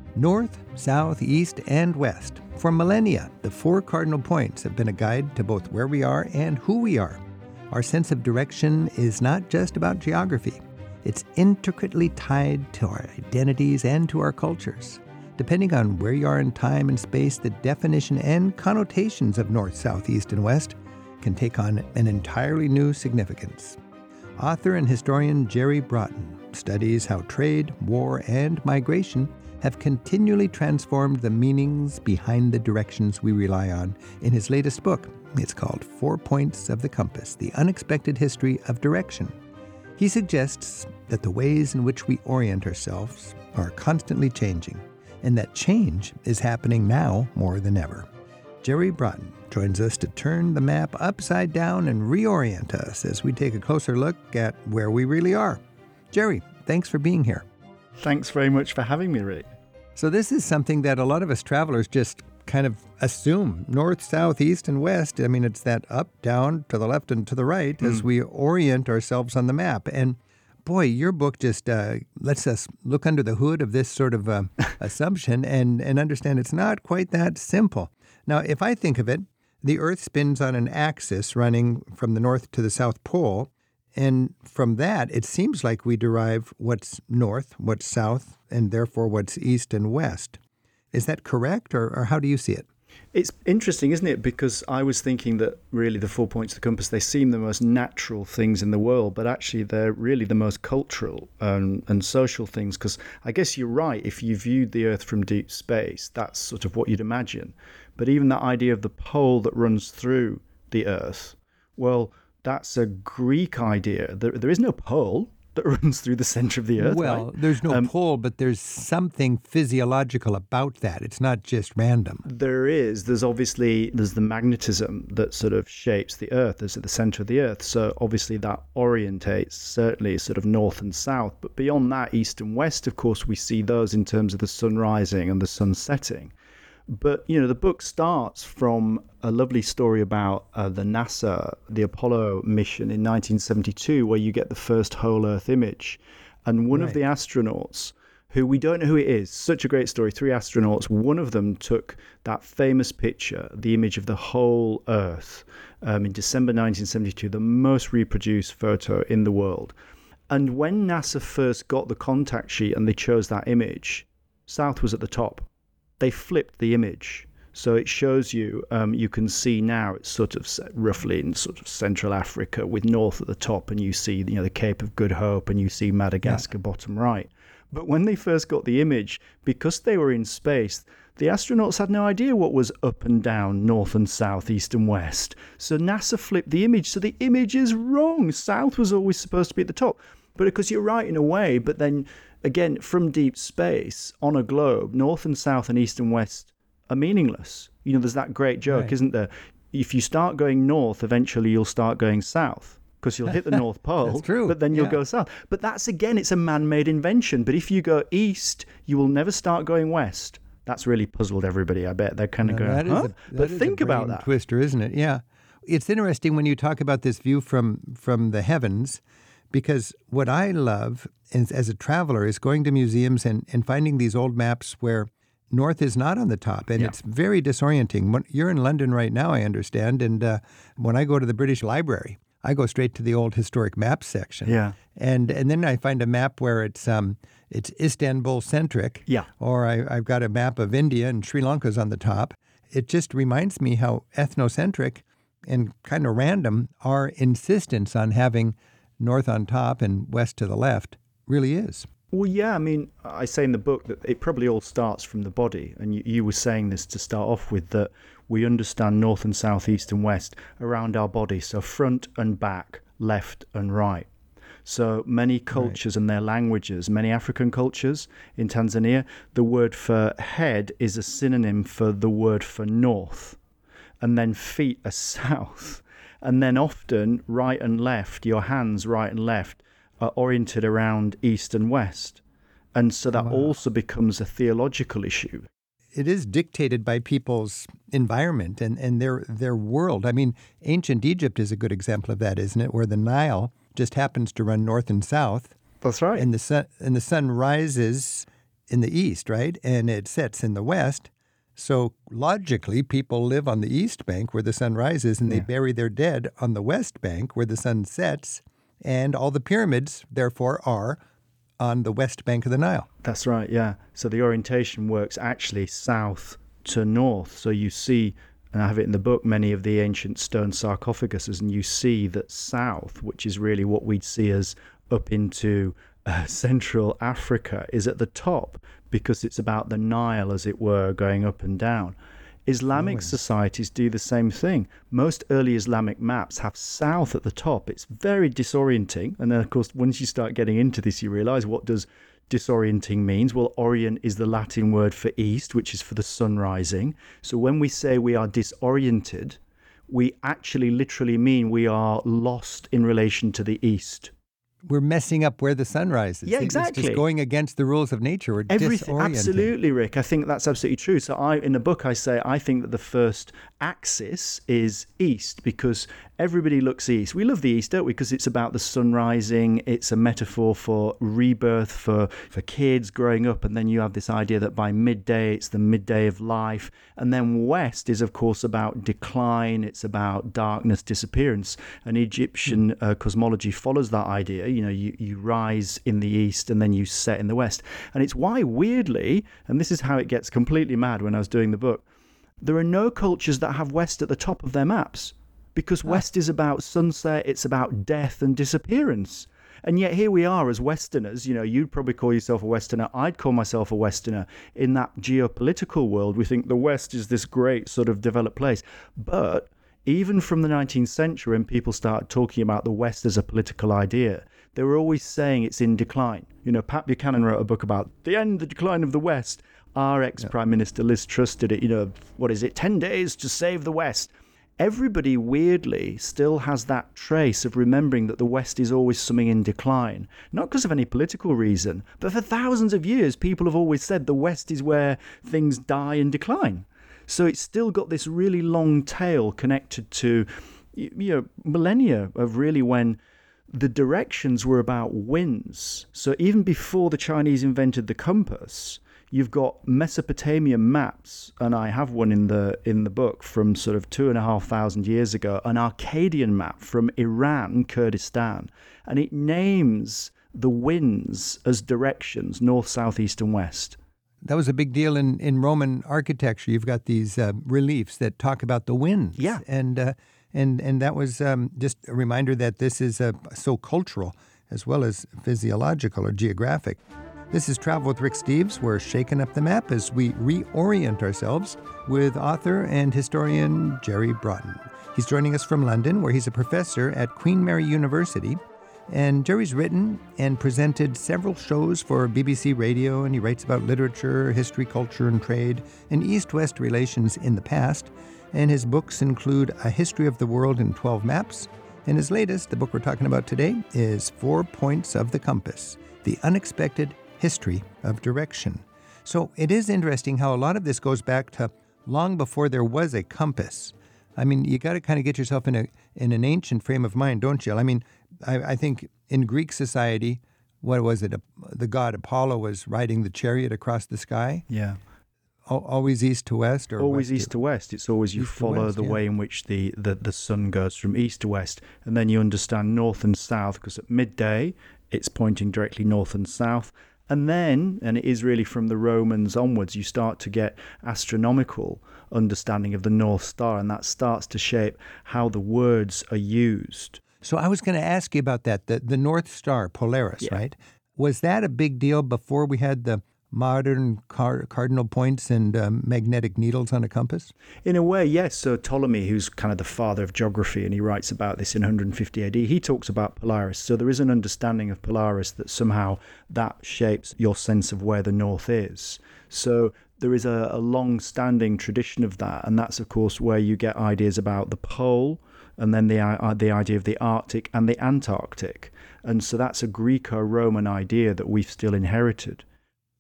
North, south, east, and west. For millennia, the four cardinal points have been a guide to both where we are and who we are. Our sense of direction is not just about geography. It's intricately tied to our identities and to our cultures. Depending on where you are in time and space, the definition and connotations of north, south, east, and west can take on an entirely new significance. Author and historian Jerry Broughton studies how trade, war, and migration have continually transformed the meanings behind the directions we rely on in his latest book. It's called 4 Points of the Compass, The Unexpected History of Direction. He suggests that the ways in which we orient ourselves are constantly changing, and that change is happening now more than ever. Jerry Broughton joins us to turn the map upside down and reorient us as we take a closer look at where we really are. Jerry, thanks for being here. Thanks very much for having me, Rick. So this is something that a lot of us travelers just kind of assume. North, south, east, and west. I mean, it's that up, down, to the left, and to the right as we orient ourselves on the map. And boy, your book just lets us look under the hood of this sort of assumption and understand it's not quite that simple. Now, if I think of it, the Earth spins on an axis running from the north to the south pole. And from that, it seems like we derive what's north, what's south, and therefore what's east and west. Is that correct, or how do you see it? It's interesting, isn't it? Because I was thinking that really the 4 points of the compass, they seem the most natural things in the world, but actually they're really the most cultural and social things. Because I guess you're right, if you viewed the Earth from deep space, that's sort of what you'd imagine. But even that idea of the pole that runs through the Earth, well, that's a Greek idea. There is no pole that runs through the center of the Earth. Well, right? There's no pole, but there's something physiological about that. It's not just random. There's the magnetism that sort of shapes the Earth. There's at the center of the Earth. So obviously that orientates certainly sort of north and south. But beyond that, east and west, of course, we see those in terms of the sun rising and the sun setting. But, the book starts from a lovely story about the NASA, the Apollo mission in 1972, where you get the first whole Earth image. And one of the astronauts, who we don't know who it is, such a great story, 3 astronauts, one of them took that famous picture, the image of the whole Earth, in December 1972, the most reproduced photo in the world. And when NASA first got the contact sheet and they chose that image, south was at the top. They flipped the image. So it shows you, you can see now it's sort of roughly in sort of Central Africa with north at the top, and you see, the Cape of Good Hope, and you see Madagascar bottom right. But when they first got the image, because they were in space, the astronauts had no idea what was up and down, north and south, east and west. So NASA flipped the image. So the image is wrong. South was always supposed to be at the top. But because you're right in a way, but then again, from deep space on a globe, north and south and east and west are meaningless. There's that great joke, isn't there? If you start going north, eventually you'll start going south because you'll hit the North Pole, That's true. But then you'll go south. But that's, again, it's a man-made invention. But if you go east, you will never start going west. That's really puzzled everybody, I bet. They're kind of going, huh? But think about that. Twister, isn't it? Yeah. It's interesting when you talk about this view from the heavens, because what I love as a traveler is going to museums and finding these old maps where north is not on the top, and it's very disorienting. You're in London right now, I understand, and when I go to the British Library, I go straight to the old historic maps section. Yeah. And then I find a map where it's Istanbul-centric, or I've got a map of India and Sri Lanka's on the top. It just reminds me how ethnocentric and kind of random our insistence on having north on top and west to the left really is. Well, yeah, I mean, I say in the book that it probably all starts from the body. And you were saying this to start off with, that we understand north and south, east and west around our body. So front and back, left and right. So many cultures and their languages, many African cultures in Tanzania, the word for head is a synonym for the word for north. And then feet are south. And then often right and left, your hands right and left, are oriented around east and west. And so that also becomes a theological issue. It is dictated by people's environment and their world. I mean, ancient Egypt is a good example of that, isn't it? Where the Nile just happens to run north and south. That's right. And the sun rises in the east, right? And it sets in the west. So logically, people live on the east bank where the sun rises, and they bury their dead on the west bank where the sun sets. And all the pyramids, therefore, are on the west bank of the Nile. That's right, yeah. So the orientation works actually south to north. So you see, and I have it in the book, many of the ancient stone sarcophaguses, and you see that south, which is really what we'd see as up into Central Africa, is at the top because it's about the Nile, as it were, going up and down. Islamic societies do the same thing. Most early Islamic maps have south at the top. It's very disorienting. And then, of course, once you start getting into this, you realize, what does disorienting means? Well, Orient is the Latin word for east, which is for the sun rising. So when we say we are disoriented, we actually literally mean we are lost in relation to the east. We're messing up where the sun rises. Yeah, exactly. It's just going against the rules of nature. We're disorienting. Absolutely, Rick. I think that's absolutely true. So in the book, I say I think that the first axis is east because everybody looks east. We love the east, don't we? Because it's about the sun rising. It's a metaphor for rebirth for kids growing up. And then you have this idea that by midday, it's the midday of life. And then west is, of course, about decline. It's about darkness, disappearance. And Egyptian cosmology follows that idea. You know, you rise in the east and then you set in the west. And it's why, weirdly, and this is how it gets completely mad when I was doing the book, there are no cultures that have west at the top of their maps because west is about sunset, it's about death and disappearance. And yet here we are as Westerners. You know, you'd probably call yourself a Westerner. I'd call myself a Westerner. In that geopolitical world, we think the West is this great sort of developed place. But even from the 19th century, when people started talking about the West as a political idea, they were always saying it's in decline. You know, Pat Buchanan wrote a book about the decline of the West. Our ex-Prime Minister Liz Truss did it, 10 days to save the West. Everybody, weirdly, still has that trace of remembering that the West is always something in decline. Not because of any political reason, but for thousands of years, people have always said the West is where things die and decline. So it's still got this really long tail connected to, millennia of really when the directions were about winds. So even before the Chinese invented the compass, you've got Mesopotamian maps, and I have one in the book from sort of 2,500 years ago, an Akkadian map from Iran, Kurdistan, and it names the winds as directions, north, south, east, and west. That was a big deal in Roman architecture. You've got these reliefs that talk about the winds. Yeah. And that was just a reminder that this is so cultural as well as physiological or geographic. This is Travel with Rick Steves. We're shaking up the map as we reorient ourselves with author and historian Jerry Broughton. He's joining us from London, where he's a professor at Queen Mary University. And Jerry's written and presented several shows for BBC Radio, and he writes about literature, history, culture, and trade, and East-West relations in the past. And his books include A History of the World in 12 Maps. And his latest, the book we're talking about today, is 4 Points of the Compass, The Unexpected History of Direction. So it is interesting how a lot of this goes back to long before there was a compass. I mean, you got to kind of get yourself in an ancient frame of mind, don't you? I mean, I think in Greek society, what was it? The god Apollo was riding the chariot across the sky. Yeah. Always east to west? Or always east to west. It's always you follow the way in which the sun goes from east to west. And then you understand north and south, because at midday, it's pointing directly north and south. And then, and it is really from the Romans onwards, you start to get astronomical understanding of the North Star, and that starts to shape how the words are used. So I was going to ask you about that, the North Star, Polaris, right? Was that a big deal before we had the modern cardinal points and magnetic needles on a compass? In a way, yes. So Ptolemy, who's kind of the father of geography, and he writes about this in 150 AD, he talks about Polaris. So there is an understanding of Polaris that somehow that shapes your sense of where the north is. So there is a long-standing tradition of that, and that's, of course, where you get ideas about the pole, and then the idea of the Arctic and the Antarctic. And so that's a Greco-Roman idea that we've still inherited.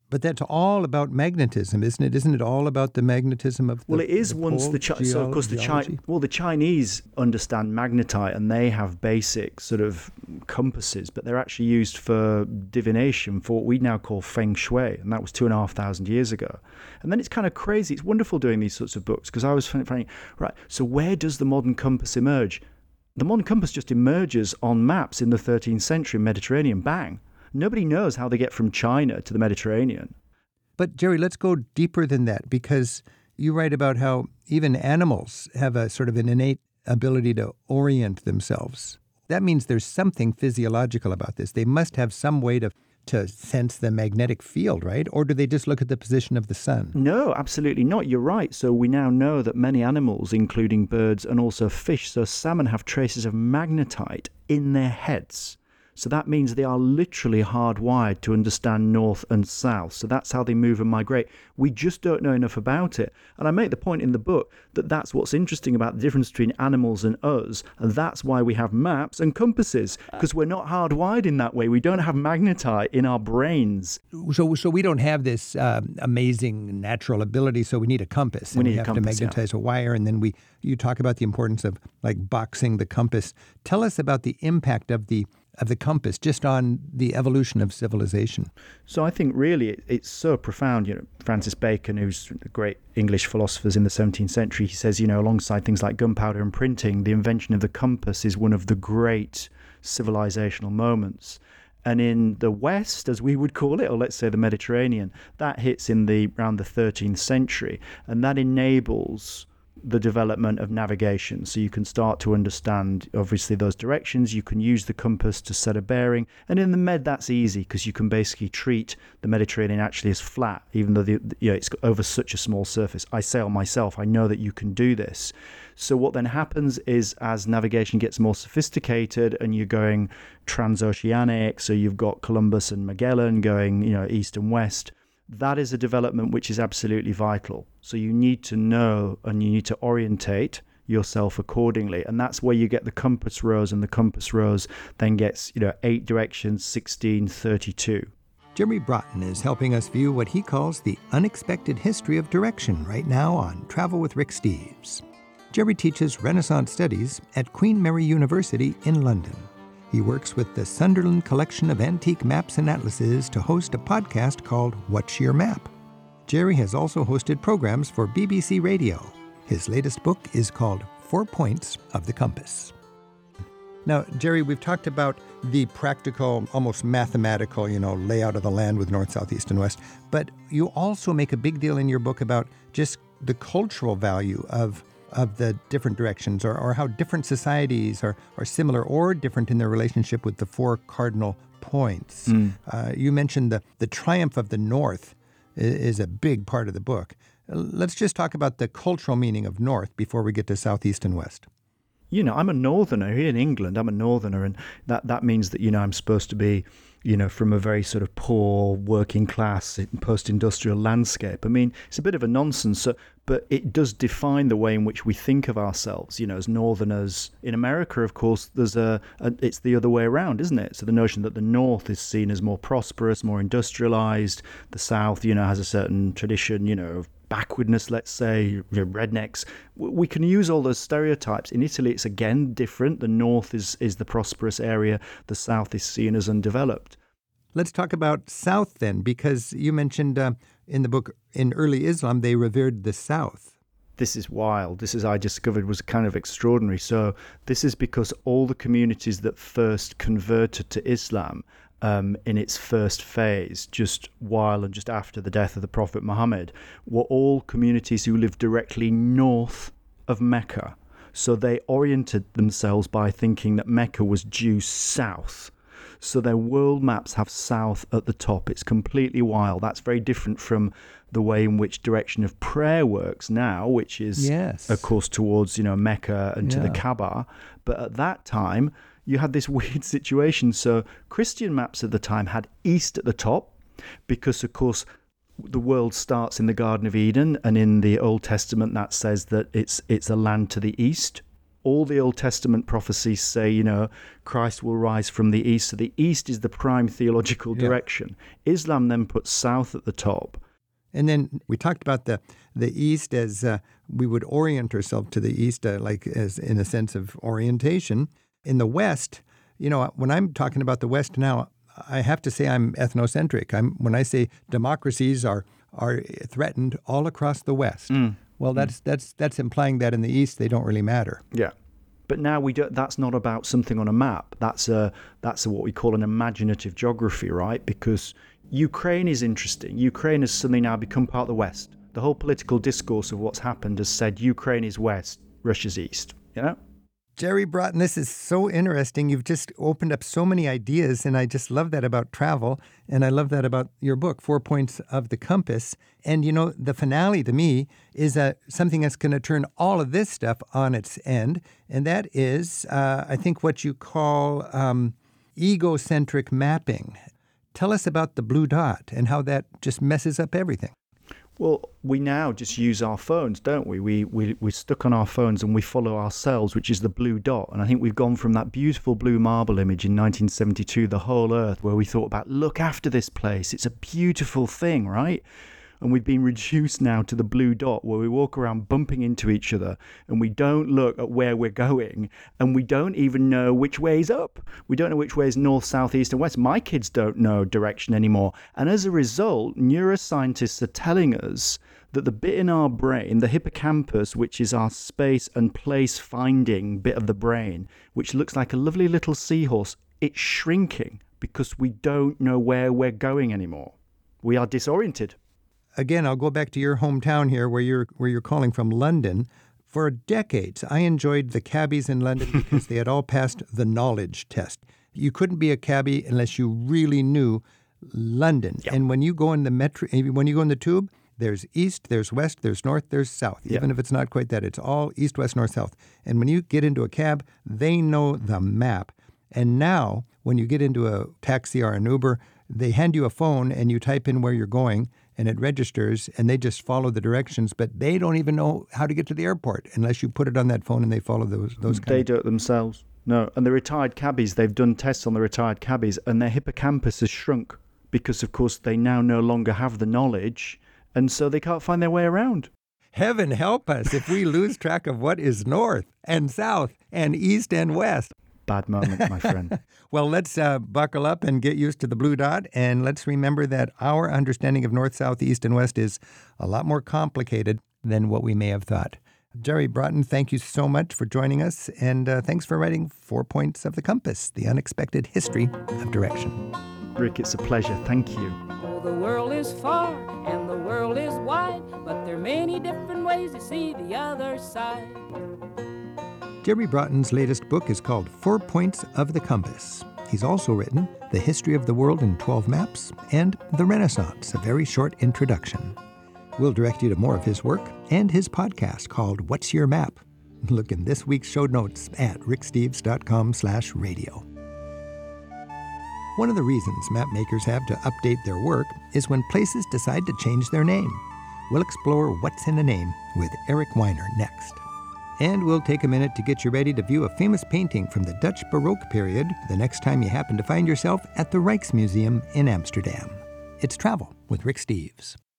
But that's all about magnetism, isn't it? Isn't it all about the magnetism of the Well, it is once so of course the Chinese understand magnetite and they have basic sort of compasses, but they're actually used for divination, for what we now call feng shui, and that was 2,500 years ago. And then it's kind of crazy. It's wonderful doing these sorts of books because I was finding, right, so where does the modern compass emerge? The modern compass just emerges on maps in the 13th century Mediterranean. Bang. Nobody knows how they get from China to the Mediterranean. But Jerry, let's go deeper than that, because you write about how even animals have a sort of an innate ability to orient themselves. That means there's something physiological about this. They must have some way to sense the magnetic field, right? Or do they just look at the position of the sun? No, absolutely not. You're right. So we now know that many animals, including birds and also fish, so salmon have traces of magnetite in their heads. So that means they are literally hardwired to understand north and south. So that's how they move and migrate. We just don't know enough about it. And I make the point in the book that that's what's interesting about the difference between animals and us. And that's why we have maps and compasses, because we're not hardwired in that way. We don't have magnetite in our brains. So we don't have this amazing natural ability, so we need a compass. We need have a compass, to magnetize a wire, and then you talk about the importance of like boxing the compass. Tell us about the impact of the compass just on the evolution of civilization. So I think really it's so profound. Francis Bacon, who's a great English philosopher in the 17th century, he says, alongside things like gunpowder and printing, the invention of the compass is one of the great civilizational moments. And in the West, as we would call it, or let's say the Mediterranean, that hits around the 13th century, and that enables the development of navigation. So you can start to understand, obviously, those directions. You can use the compass to set a bearing. And in the Med, that's easy because you can basically treat the Mediterranean actually as flat, even though it's over such a small surface. I sail myself. I know that you can do this. So what then happens is as navigation gets more sophisticated and you're going transoceanic, so you've got Columbus and Magellan going, east and west, that is a development which is absolutely vital. So you need to know and you need to orientate yourself accordingly. And that's where you get the compass rose, and the compass rose then gets, 8 directions, 16, 32. Jeremy Broughton is helping us view what he calls the unexpected history of direction right now on Travel with Rick Steves. Jerry teaches Renaissance Studies at Queen Mary University in London. He works with the Sunderland Collection of Antique Maps and Atlases to host a podcast called What's Your Map? Jerry has also hosted programs for BBC Radio. His latest book is called 4 Points of the Compass. Now, Jerry, we've talked about the practical, almost mathematical, layout of the land with north, south, east, and west. But you also make a big deal in your book about just the cultural value of the different directions, or how different societies are similar or different in their relationship with the 4 cardinal points. You mentioned the triumph of the North is a big part of the book. Let's just talk about the cultural meaning of North before we get to South, East, and West. I'm a northerner here in England. I'm a northerner, and that means that, I'm supposed to be, from a very sort of poor working class post-industrial landscape. I mean, it's a bit of a nonsense, but it does define the way in which we think of ourselves, as northerners. In America, of course, it's the other way around, isn't it? So the notion that the North is seen as more prosperous, more industrialized. The South, has a certain tradition, of backwardness, let's say, rednecks. We can use all those stereotypes. In Italy, it's again different. The North is the prosperous area. The South is seen as undeveloped. Let's talk about South then, because you mentioned in the book, in early Islam, they revered the South. This is wild. This, as I discovered, was kind of extraordinary. So this is because all the communities that first converted to Islam in its first phase, just while and just after the death of the Prophet Muhammad, were all communities who lived directly north of Mecca. So they oriented themselves by thinking that Mecca was due south. So their world maps have south at the top. It's completely wild. That's very different from the way in which direction of prayer works now, which is, of course, towards, Mecca and to the Kaaba. But at that time, you had this weird situation. So Christian maps at the time had east at the top because, of course, the world starts in the Garden of Eden, and in the Old Testament that says that it's a land to the east. All the Old Testament prophecies say, Christ will rise from the east. So the east is the prime theological direction. Islam then puts south at the top. And then we talked about the East as we would orient ourselves to the East, like as in a sense of orientation. In the West, when I'm talking about the West now, I have to say I'm ethnocentric. When I say democracies are threatened all across the West, well, that's implying that in the East they don't really matter. Yeah. But now that's not about something on a map. That's what we call an imaginative geography, right? Because Ukraine is interesting. Ukraine has suddenly now become part of the West. The whole political discourse of what's happened has said Ukraine is West, Russia's East, Jerry Broughton, this is so interesting. You've just opened up so many ideas, and I just love that about travel, and I love that about your book, 4 Points of the Compass. And, the finale to me is something that's going to turn all of this stuff on its end, and that is, I think, what you call egocentric mapping. Tell us about the blue dot and how that just messes up everything. Well, we now just use our phones, don't we? We're stuck on our phones and we follow ourselves, which is the blue dot. And I think we've gone from that beautiful blue marble image in 1972, the whole Earth, where we thought about, look after this place. It's a beautiful thing, right? And we've been reduced now to the blue dot, where we walk around bumping into each other and we don't look at where we're going, and we don't even know which way is up. We don't know which way is north, south, east and west. My kids don't know direction anymore. And as a result, neuroscientists are telling us that the bit in our brain, the hippocampus, which is our space and place finding bit of the brain, which looks like a lovely little seahorse, it's shrinking because we don't know where we're going anymore. We are disoriented. Again, I'll go back to your hometown here where you're calling from, London. For decades, I enjoyed the cabbies in London because they had all passed the knowledge test. You couldn't be a cabbie unless you really knew London. Yep. And when you go in the metro, when you go in the tube, there's east, there's west, there's north, there's south. Yep. Even if it's not quite that, it's all east, west, north, south. And when you get into a cab, they know the map. And now, when you get into a taxi or an Uber, they hand you a phone and you type in where you're going, and it registers, and they just follow the directions, but they don't even know how to get to the airport unless you put it on that phone and they follow those kind They do it themselves. No, and the retired cabbies, they've done tests on the retired cabbies, and their hippocampus has shrunk because, of course, they now no longer have the knowledge, and so they can't find their way around. Heaven help us if we lose track of what is north and south and east and west. Bad moment, my friend. Well, let's buckle up and get used to the blue dot, and let's remember that our understanding of north, south, east, and west is a lot more complicated than what we may have thought. Jerry Broughton, thank you so much for joining us, and thanks for writing 4 Points of the Compass, the unexpected history of direction. Rick, it's a pleasure. Thank you. Oh, the world is far and the world is wide, but there are many different ways to see the other side. Jerry Broughton's latest book is called 4 Points of the Compass. He's also written The History of the World in 12 Maps and The Renaissance, a very short introduction. We'll direct you to more of his work and his podcast called What's Your Map? Look in this week's show notes at ricksteves.com/radio. One of the reasons map makers have to update their work is when places decide to change their name. We'll explore what's in a name with Eric Weiner next. And we'll take a minute to get you ready to view a famous painting from the Dutch Baroque period the next time you happen to find yourself at the Rijksmuseum in Amsterdam. It's Travel with Rick Steves.